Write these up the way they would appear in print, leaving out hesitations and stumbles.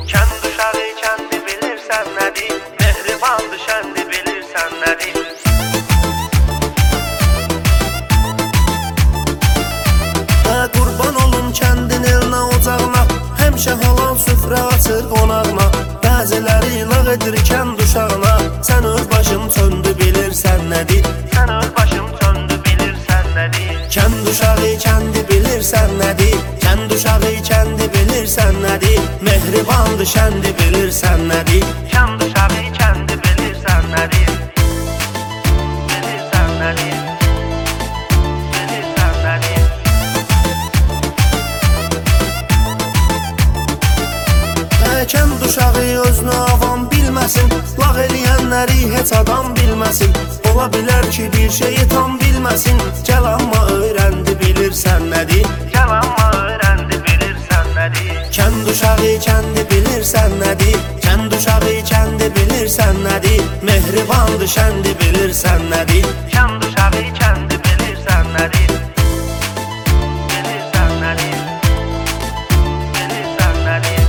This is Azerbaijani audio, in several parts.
Kənd uşağı kəndi bilirsən nədir? Mehribandır şəndi bilirsən nədir? Qurban olum kəndin elinə ocağına, həmişə halal süfrə açır qonağına. Bəziləri lağ edir kənd uşağına, sən öz başın söndü bilirsən nədir? Sən öz başın söndü bilirsən nədir? Kənd uşağı kəndi bilirsən nədir? Kənd uşağı kəndi bilirsən nədir? Mehribandır şəndi bilirsən nədir? Kənd uşağı kəndi bilirsən nədir? Bilirsən nədir? Bilirsən nədir? Kənd uşağı özünü avam bilməsin, lağ eləyənləri heç adam bilməsin. Ola bilər ki bir şeyi tam bilməsin, gəl amma öyrəndi bilirsən nədir? Gəl amma öyrəndi bilirsən nədir? Kənd uşağı kəndi bilirsən nədir? Kənd uşağı kəndi bilirsən nədir? Mehribandır şəndi bilirsən nədir? Kənd uşağı kəndi bilirsən nədir? Bilirsən nədir? Bilirsən nədir?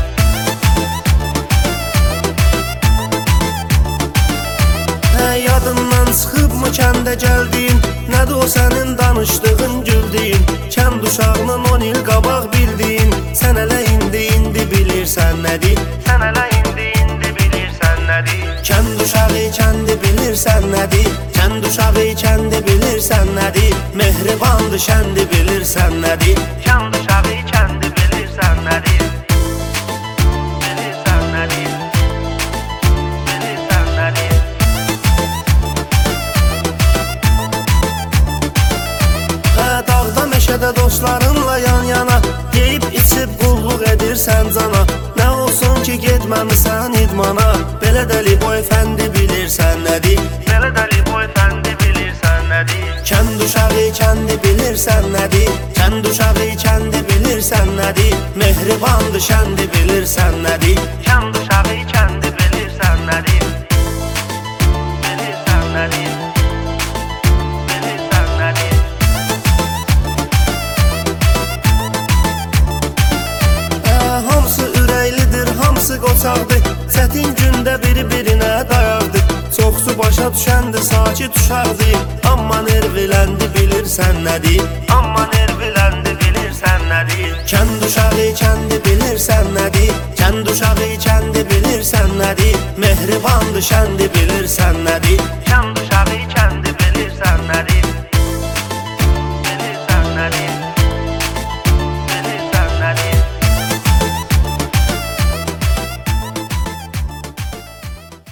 Yadından çıxıbmı kəndə gəldiyin? Nədir o sənin danışdığın güldüyün? Kənd uşağının 10 il qabaq bildiyin, sən elə indi bilirsən nədir? Sən elə indi bilirsən nədir? Kənd uşağı kəndi bilirsən nədir? Kənd uşağı kəndi bilirsən nədir? Mehribandır şəndi bilirsən nədir? Kənd uşağı kəndi bilirsən nədir? Bilirsən nədir? Bilirsən nədir? Dağda meşədə dostlarınla yan yana, yeyib içib qulluq edirsən cana. Nə olsun ki getməmisən idmana, belə dəli boyfəndi bilirsən nədir? Belə dəli boyfəndi bilirsən nədir? Kənd uşağı kəndi bilirsən nədir? Kənd uşağı kəndi bilirsən nədir? Mehribandır şəndi bilirsən nədir? Kənd uşağı kəndi bilirsən nədir? Bilirsən nədir? Bilirsən nədir? Hamısı ürəklidir, hamısı qoçaqdır, çətin gündə biri-birinə dayaqdır. Çoxsu başa düşəndir, sakit uşaqdır, amma nerviləndi bilirsən nədir? Amma nerviləndi bilirsən nədir? Kənd uşağı kəndi bilirsən nədir? Kənd uşağı kəndi bilirsən nədir? Mehribandır şəndi bilirsən nədir?